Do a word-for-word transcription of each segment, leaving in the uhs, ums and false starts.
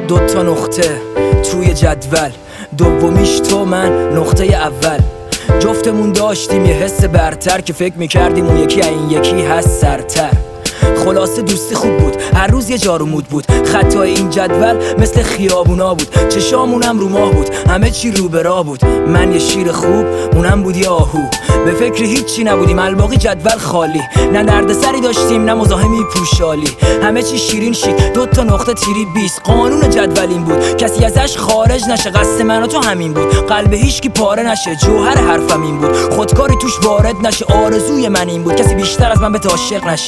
دوتا نقطه توی جدول، دومیش تو من نقطه اول. جفتمون داشتیم یه حس برتر که فکر میکردیم اون یکی این یکی هست سرتر. خلاصه دوستی خوب بود، هر روز یه جارومود بود. خطای این جدول مثل خیابونا بود، چشامونم رو ماه بود، همه چی رو به راه بود. من یه شیر خوب، اونم بود یه آهو. به فکر هیچی نبودیم، الباقی جدول خالی. نه دردسری داشتیم نه مزاحمی پوشالی، همه چی شیرین شید، دوتا نقطه تیری بیست. قانون جدول این بود کسی ازش خارج نشه، قصد من و تو همین بود، قلب هیچکی پاره نشه. جوهر حرفم این بود، خودکاری توش وارد نشه. آرزوی من این بود کسی بیشتر از من به عاشق نشه،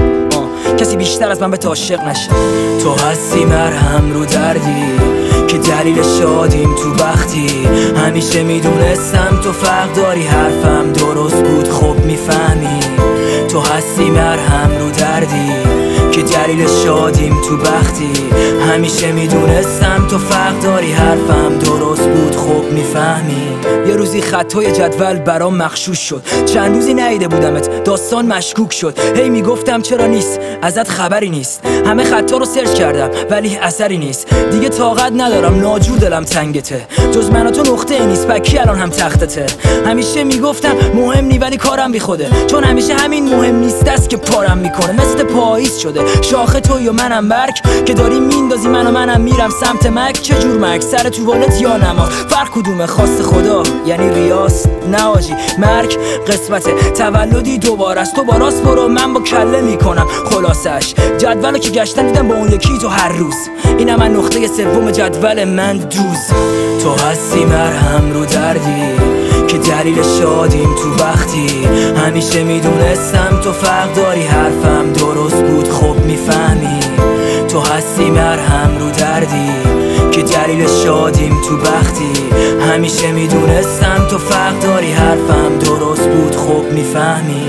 کسی بیشتر از من به عاشق نشه. تو هستی مرهم رو دردی که دلیل شادیم تو بختی. همیشه میدونستم تو فرق داری، حرفم درست بود خب میفهمی. تو هستی مرهم رو دردی که دلیل شادیم تو بختی. همیشه میدونستم تو فرق داری، حرفم درست بود خب میفهمی. یه روزی خطای جدول برام مغشوش شد، چند روزی ندیده بودمت، داستان مشکوک شد. هی میگفتم چرا نیست، ازت خبری نیست. همه خطا رو سرچ کردم ولی اثری نیست. دیگه طاقت ندارم، ناجور دلم تنگته. جز من و تو نقطه ای نیست، پکی الان هم تختته. همیشه میگفتم مهم نی ولی کارم بی خوده، چون همیشه همین مهم نیست است که پارم میکنه. مثل پاییز شده شاخه توی و منم برگ، که داری میندازی من و منم میرم سمت مک. چه جور مک، سر تو والت یا نماز؟ فرق کدومه؟ خواست خدا یعنی ریاست؟ نه آجی، مرگ قسمته، تولدی دوباره است. تو با راست برو من با کله میکنم خلاصش. جدولو که گشتن دیدم با اون یکی تو هر روز. اینم من نقطه سوم جدول من دوز. تو هستی مرهم رو دردی که دلیل شادیم تو وقتی. همیشه میدونستم تو فرق داری، حرفم درست بود خب میفهمی. تو هستی مرهم رو دردی که دلیل شادیم تو بختی. همیشه میدونستم تو فرق داری، حرفم درست بود خب میفهمی.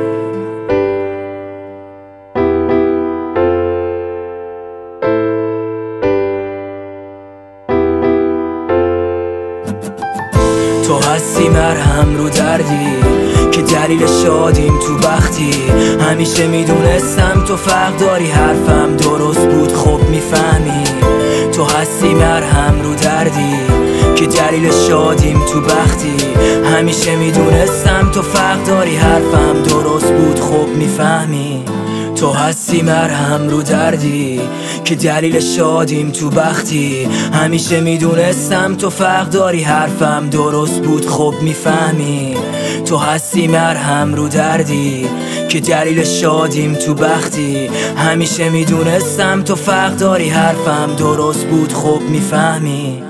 تو هستی مرهم رو دردی که دلیل شادیم تو بختی. همیشه میدونستم تو فرق داری، حرفم درست بود خب میفهمی. تو هستی مرهم رو دردی که دلیل شادیم تو بختی. همیشه میدونستم تو فرق داری، حرفم درست بود خب میفهمی. تو هستی مرهم رو دردی که دلیل شادیم تو بختی. همیشه میدونستم تو فرق داری، حرفم درست بود خب میفهمی. تو هستی مرهم رو دردی که دلیل شادیم تو بختی. همیشه میدونستم تو فرق داری، حرفم درست بود خب میفهمی.